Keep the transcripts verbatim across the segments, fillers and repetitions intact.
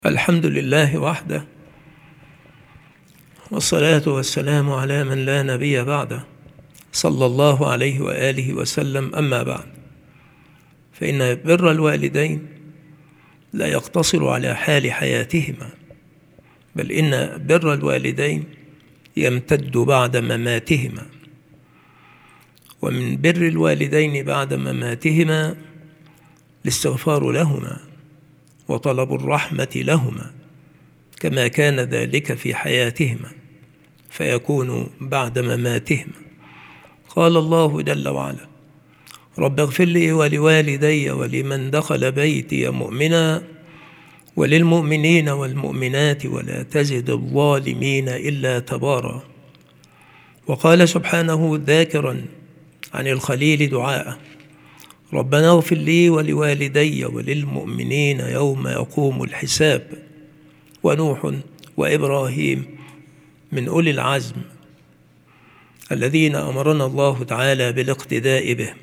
الحمد لله وحده، والصلاة والسلام على من لا نبي بعده، صلى الله عليه وآله وسلم. أما بعد، فإن بر الوالدين لا يقتصر على حال حياتهما، بل إن بر الوالدين يمتد بعد مماتهما. ومن بر الوالدين بعد مماتهما الاستغفار لهما وطلب الرحمة لهما كما كان ذلك في حياتهما، فيكون بعد مماتهما. قال الله جل وعلا: رب اغفر لي ولوالدي ولمن دخل بيتي مؤمنا وللمؤمنين والمؤمنات ولا تزد الظالمين إلا تبارا. وقال سبحانه ذاكرا عن الخليل دعاءه: ربنا اغفر لي ولوالدي وللمؤمنين يوم يقوم الحساب. ونوح وإبراهيم من أولي العزم الذين أمرنا الله تعالى بالاقتداء بهم.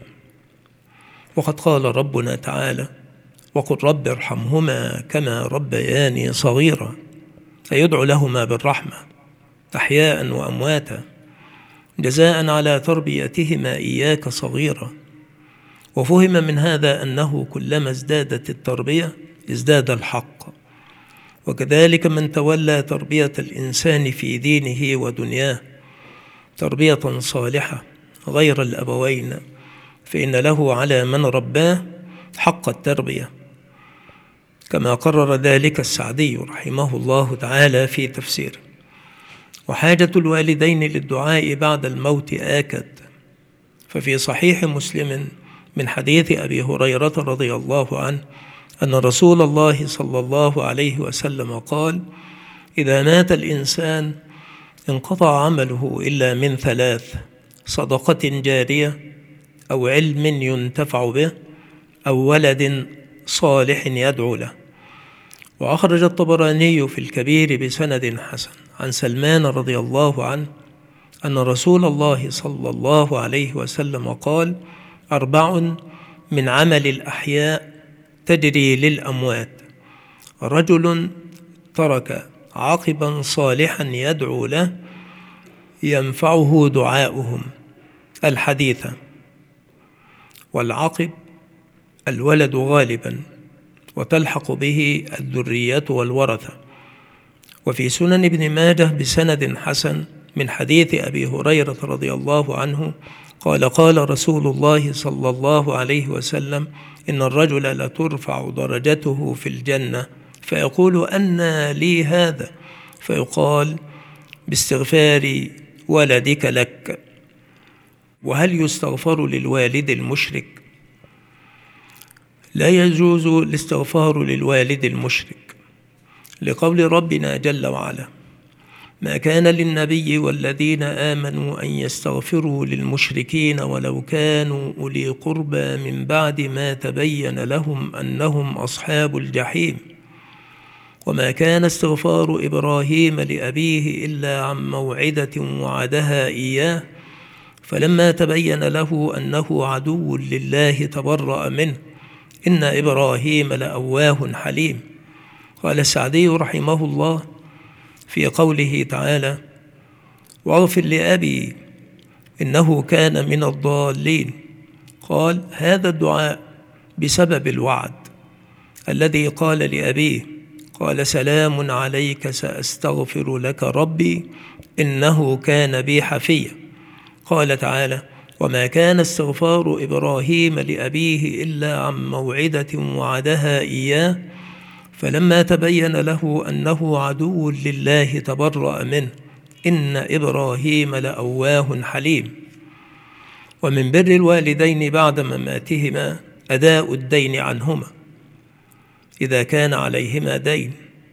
وقد قال ربنا تعالى: وقل رب ارحمهما كما ربياني صغيرا، فيدعو لهما بالرحمة أحياء وأمواتا جزاء على تربيتهما إياك صغيرا. وفهم من هذا أنه كلما ازدادت التربية ازداد الحق، وكذلك من تولى تربية الإنسان في دينه ودنياه تربية صالحة غير الأبوين، فإن له على من رباه حق التربية، كما قرر ذلك السعدي رحمه الله تعالى في تفسيره. وحاجة الوالدين للدعاء بعد الموت آكد، ففي صحيح مسلم من حديث أبي هريرة رضي الله عنه أن رسول الله صلى الله عليه وسلم قال: إذا مات الإنسان انقطع عمله إلا من ثلاث: صدقة جارية، أو علم ينتفع به، أو ولد صالح يدعو له. وأخرج الطبراني في الكبير بسند حسن عن سلمان رضي الله عنه أن رسول الله صلى الله عليه وسلم قال: أربع من عمل الأحياء تجري للأموات: رجل ترك عقبا صالحا يدعو له ينفعه دعاؤهم. الحديث. والعقب الولد غالبا، وتلحق به الذرية والورثة. وفي سنن ابن ماجه بسند حسن من حديث أبي هريرة رضي الله عنه قال: قال رسول الله صلى الله عليه وسلم: إن الرجل لترفع درجته في الجنة فيقول: أنى لي هذا؟ فيقال: باستغفار ولدك لك. وهل يستغفر للوالد المشرك؟ لا يجوز الاستغفار للوالد المشرك، لقول ربنا جل وعلا: ما كان للنبي والذين آمنوا أن يستغفروا للمشركين ولو كانوا أولي قربى من بعد ما تبين لهم أنهم أصحاب الجحيم. وما كان استغفار إبراهيم لأبيه إلا عن موعدة وعدها إياه، فلما تبين له أنه عدو لله تبرأ منه، إن إبراهيم لأواه حليم. قال السعدي رحمه الله في قوله تعالى: واغفر لأبي إنه كان من الضالين، قال: هذا الدعاء بسبب الوعد الذي قال لأبيه، قال: سلام عليك سأستغفر لك ربي إنه كان بي حفيا. قال تعالى: وما كان استغفار إبراهيم لأبيه إلا عن موعدة وعدها إياه، فلما تبين له أنه عدو لله تبرأ منه، إن إبراهيم لأواه حليم. ومن بر الوالدين بعد مماتهما أداء الدين عنهما إذا كان عليهما دين.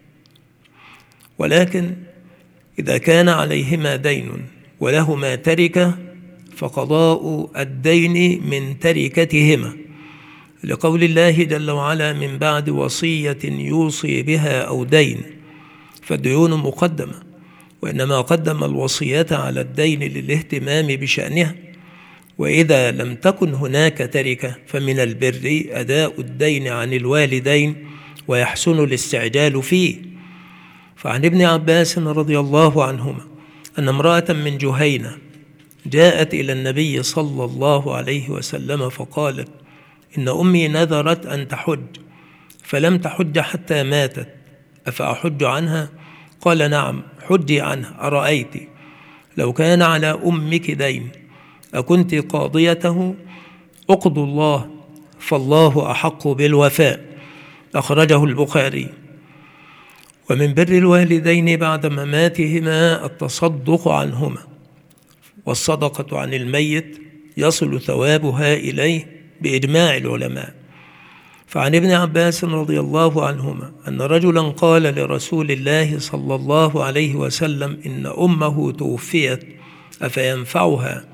ولكن إذا كان عليهما دين ولهما تركة فقضاء الدين من تركتهما، لقول الله جل وعلا: من بعد وصية يوصي بها أو دين. فالديون مقدمة، وإنما قدم الوصية على الدين للاهتمام بشأنها. وإذا لم تكن هناك تركة فمن البر أداء الدين عن الوالدين ويحسن الاستعجال فيه. فعن ابن عباس رضي الله عنهما أن امرأة من جهينة جاءت إلى النبي صلى الله عليه وسلم فقالت: إن أمي نذرت أن تحج فلم تحج حتى ماتت، أفأحج عنها؟ قال: نعم، حجي عنها. أرأيت لو كان على أمك دين أكنت قاضيته؟ أقضوا الله فالله أحق بالوفاء. أخرجه البخاري. ومن بر الوالدين بعد مماتهما التصدق عنهما، والصدقة عن الميت يصل ثوابها إليه بإجماع العلماء. فعن ابن عباس رضي الله عنهما أن رجلا قال لرسول الله صلى الله عليه وسلم: إن أمه توفيت أفينفعها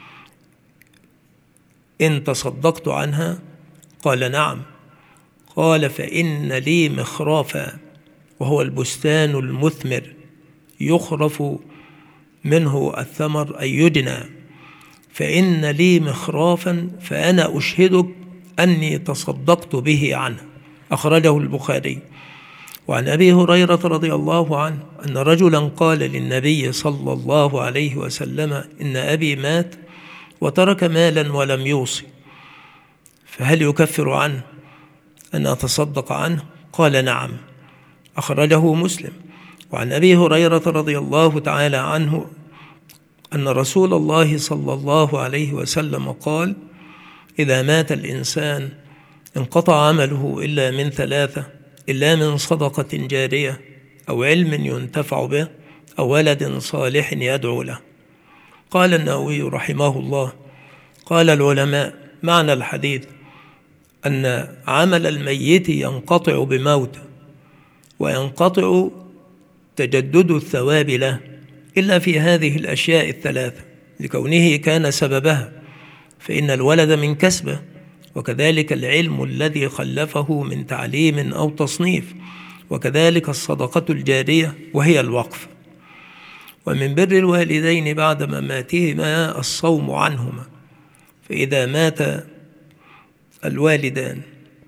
إن تصدقت عنها؟ قال: نعم. قال: فإن لي مخرافا، وهو البستان المثمر يخرف منه الثمر أي يجنى، فإن لي مخرافا فأنا أشهدك أني تصدقت به عنه. أخرجه البخاري. وعن أبي هريرة رضي الله عنه أن رجلا قال للنبي صلى الله عليه وسلم: إن أبي مات وترك مالا ولم يوصي، فهل يكفر عنه أن أتصدق عنه؟ قال: نعم. أخرجه مسلم. وعن أبي هريرة رضي الله تعالى عنه أن رسول الله صلى الله عليه وسلم قال: إذا مات الإنسان انقطع عمله إلا من ثلاثة: إلا من صدقة جارية، أو علم ينتفع به، أو ولد صالح يدعو له. قال النووي رحمه الله: قال العلماء: معنى الحديث أن عمل الميت ينقطع بموته، وينقطع تجدد الثواب له إلا في هذه الأشياء الثلاثة، لكونه كان سببها، فإن الولد من كسبه، وكذلك العلم الذي خلفه من تعليم أو تصنيف، وكذلك الصدقة الجارية وهي الوقف. ومن بر الوالدين بعد مماتهما الصوم عنهما، فإذا مات الوالدان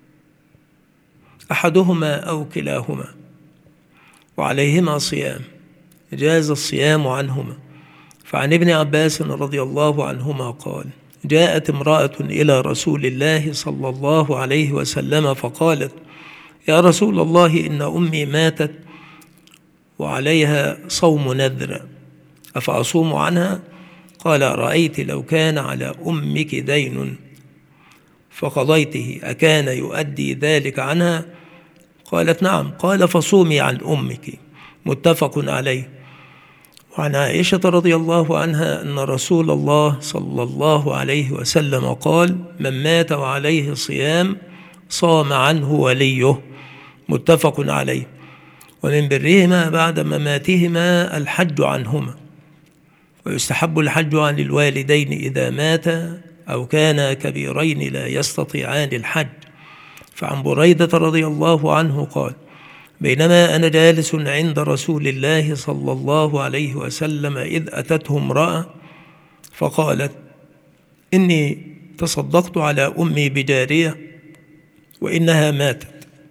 أحدهما أو كلاهما وعليهما صيام جاز الصيام عنهما. فعن ابن عباس رضي الله عنهما قال: جاءت امرأة إلى رسول الله صلى الله عليه وسلم فقالت: يا رسول الله، إن أمي ماتت وعليها صوم نذر، أفأصوم عنها؟ قال: رأيت لو كان على أمك دين فقضيته أكان يؤدي ذلك عنها؟ قالت: نعم. قال: فصومي عن أمك. متفق عليه. وعن عائشة رضي الله عنها أن رسول الله صلى الله عليه وسلم قال: من مات وعليه صيام صام عنه وليه. متفق عليه. ومن برهما بعد مماتهما الحج عنهما، ويستحب الحج عن الوالدين إذا ماتا أو كانا كبيرين لا يستطيعان الحج. فعن بريدة رضي الله عنه قال: بينما أنا جالس عند رسول الله صلى الله عليه وسلم إذ أتته امرأة فقالت: إني تصدقت على أمي بجارية وإنها ماتت.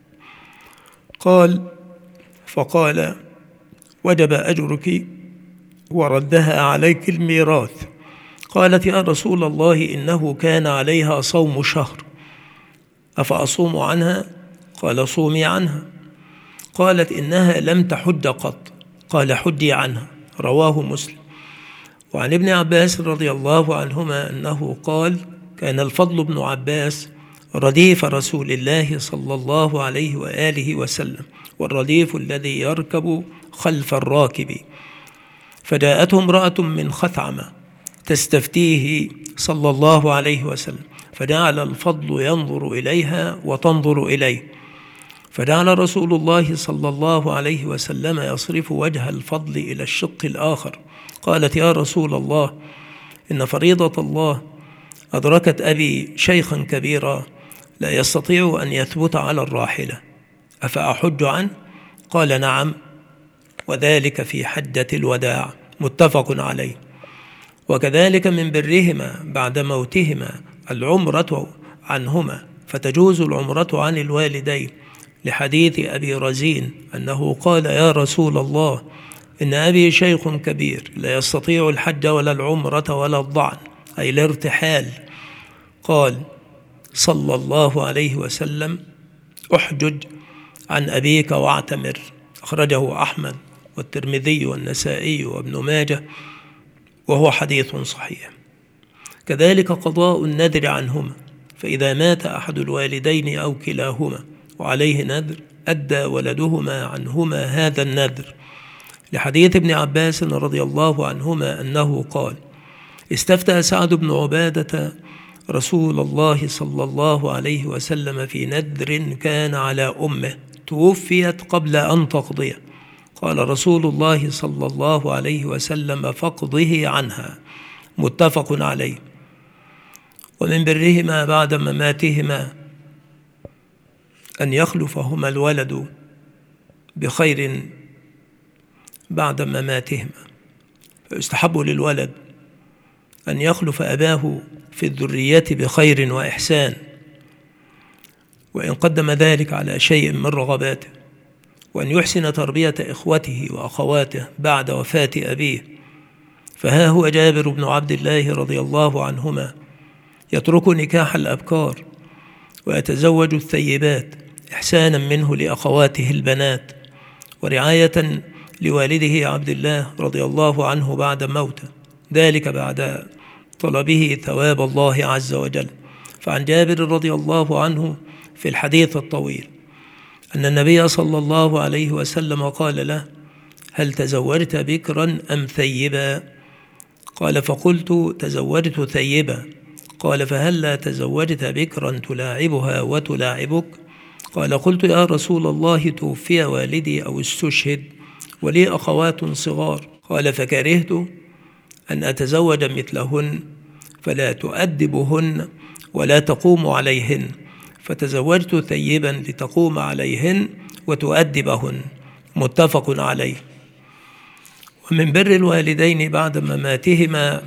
قال فقال: وجب أجرك وردها عليك الميراث. قالت: يا رسول الله، إنه كان عليها صوم شهر، أفأصوم عنها؟ قال: صومي عنها. قالت: إنها لم تحج قط. قال: حجي عنها. رواه مسلم. وعن ابن عباس رضي الله عنهما أنه قال: كان الفضل بن عباس رديف رسول الله صلى الله عليه وآله وسلم، والرديف الذي يركب خلف الراكب. فجاءته امرأة من خثعمة تستفتيه صلى الله عليه وسلم، فجعل الفضل ينظر إليها وتنظر إليه، فجعل رسول الله صلى الله عليه وسلم يصرف وجه الفضل إلى الشق الآخر. قالت: يا رسول الله، إن فريضة الله أدركت أبي شيخا كبيرا لا يستطيع أن يثبت على الراحلة، أفأحج عنه؟ قال: نعم، وذلك في حجة الوداع. متفق عليه. وكذلك من برهما بعد موتهما العمرة عنهما، فتجوز العمرة عن الوالدين لحديث أبي رزين أنه قال: يا رسول الله، إن أبي شيخ كبير لا يستطيع الحج ولا العمرة ولا الضعن، أي الارتحال. قال صلى الله عليه وسلم: احجج عن أبيك واعتمر. أخرجه أحمد والترمذي والنسائي وابن ماجه، وهو حديث صحيح. كذلك قضاء النذر عنهما، فإذا مات أحد الوالدين أو كلاهما وعليه نذر أدى ولدهما عنهما هذا النذر، لحديث ابن عباس رضي الله عنهما أنه قال: استفتى سعد بن عبادة رسول الله صلى الله عليه وسلم في نذر كان على أمه توفيت قبل أن تقضيه، قال رسول الله صلى الله عليه وسلم: فاقضه عنها. متفق عليه. ومن برهما بعد مماتهما أن يخلفهما الولد بخير بعد مماتهما، فيستحب للولد أن يخلف أباه في الذرية بخير وإحسان، وإن قدم ذلك على شيء من رغباته، وأن يحسن تربية إخوته وأخواته بعد وفاة أبيه. فها هو جابر بن عبد الله رضي الله عنهما يترك نكاح الأبكار ويتزوج الثيبات إحسانا منه لأخواته البنات، ورعاية لوالده عبد الله رضي الله عنه بعد موته، ذلك بعد طلبه ثواب الله عز وجل. فعن جابر رضي الله عنه في الحديث الطويل أن النبي صلى الله عليه وسلم قال له: هل تزوجت بكرا أم ثيبا؟ قال: فقلت: تزوجت ثيبا. قال: فهل لا تزوجت بكرا تلاعبها وتلاعبك؟ قال: قلت: يا رسول الله، توفي والدي أو استشهد ولي أخوات صغار. قال: فكرهت أن أتزوج مثلهن فلا تؤدبهن ولا تقوم عليهن، فتزوجت ثيبا لتقوم عليهن وتؤدبهن. متفق عليه. ومن بر الوالدين بعد مماتهما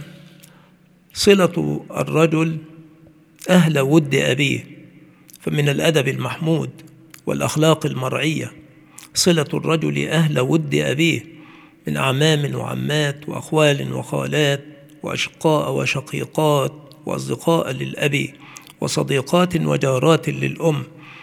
صلة الرجل أهل ود أبيه، فمن الأدب المحمود والأخلاق المرعية صلة الرجل أهل ود أبيه من أعمام وعمات وأخوال وخالات وأشقاء وشقيقات وأصدقاء للأب وصديقات وجارات للأم،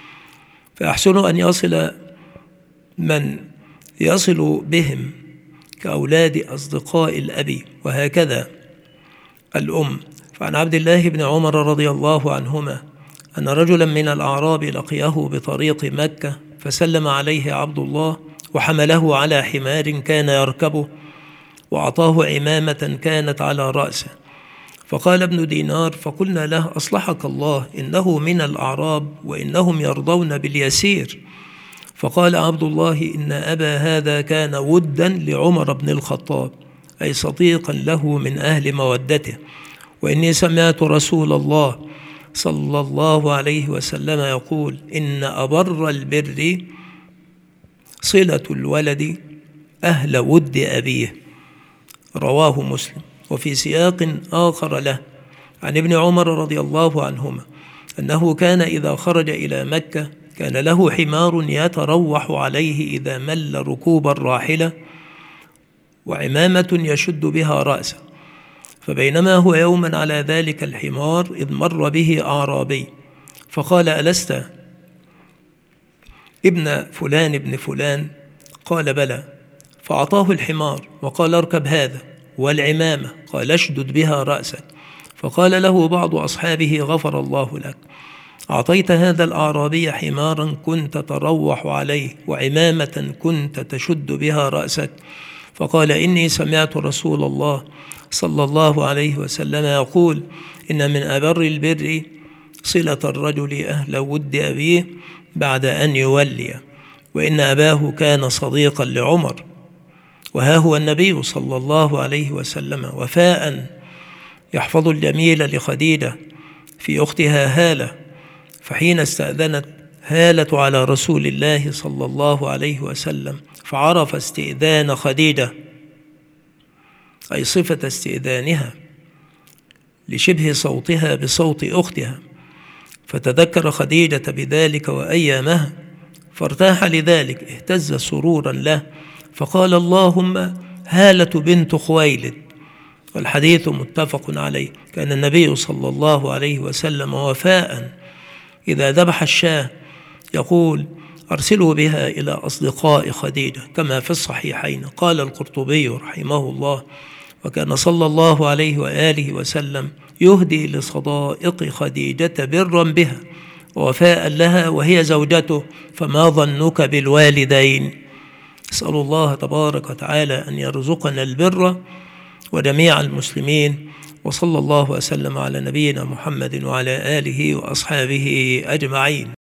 فيحسن أن يصل من يصل بهم كأولاد أصدقاء الأب، وهكذا الأم. فعن عبد الله بن عمر رضي الله عنهما أن رجلا من الأعراب لقيه بطريق مكة، فسلم عليه عبد الله وحمله على حمار كان يركبه، وأعطاه عمامة كانت على رأسه. فقال ابن دينار: فقلنا له: أصلحك الله، إنه من الأعراب وإنهم يرضون باليسير. فقال عبد الله: إن أبا هذا كان ودا لعمر بن الخطاب، أي صديقا له من أهل مودته، وإني سمعت رسول الله صلى الله عليه وسلم يقول: إن أبر البر صلة الولد أهل ود أبيه. رواه مسلم. وفي سياق آخر له عن ابن عمر رضي الله عنهما أنه كان إذا خرج إلى مكة كان له حمار يتروح عليه إذا مل ركوب الراحلة، وعمامة يشد بها رأسه. فبينما هو يوما على ذلك الحمار إذ مر به أعرابي فقال: ألست ابن فلان ابن فلان؟ قال: بلى. فأعطاه الحمار وقال: اركب هذا، والعمامة قال: اشدد بها رأسك. فقال له بعض أصحابه: غفر الله لك، أعطيت هذا الأعرابي حمارا كنت تروح عليه وعمامة كنت تشد بها رأسك. فقال: إني سمعت رسول الله صلى الله عليه وسلم يقول: إن من أبر البر صلة الرجل أهل ود أبيه بعد أن يولي، وإن أباه كان صديقا لعمر. وها هو النبي صلى الله عليه وسلم وفاء يحفظ الجميل لخديجة في أختها هالة، فحين استأذنت هالة على رسول الله صلى الله عليه وسلم فعرف استئذان خديجة، أي صفة استئذانها لشبه صوتها بصوت أختها، فتذكر خديجة بذلك وأيامها، فارتاح لذلك، اهتز سرورا له، فقال: اللهم هالة بنت خويلد. والحديث متفق عليه. كان النبي صلى الله عليه وسلم وفاء إذا ذبح الشاة يقول: أرسلوا بها إلى أصدقاء خديجة، كما في الصحيحين. قال القرطبي رحمه الله: وكان صلى الله عليه وآله وسلم يهدي لصدائق خديجة برا بها ووفاء لها وهي زوجته، فما ظنك بالوالدين؟ أسأل الله تبارك وتعالى أن يرزقنا البر وجميع المسلمين. وصلى الله وسلم على نبينا محمد وعلى آله وأصحابه أجمعين.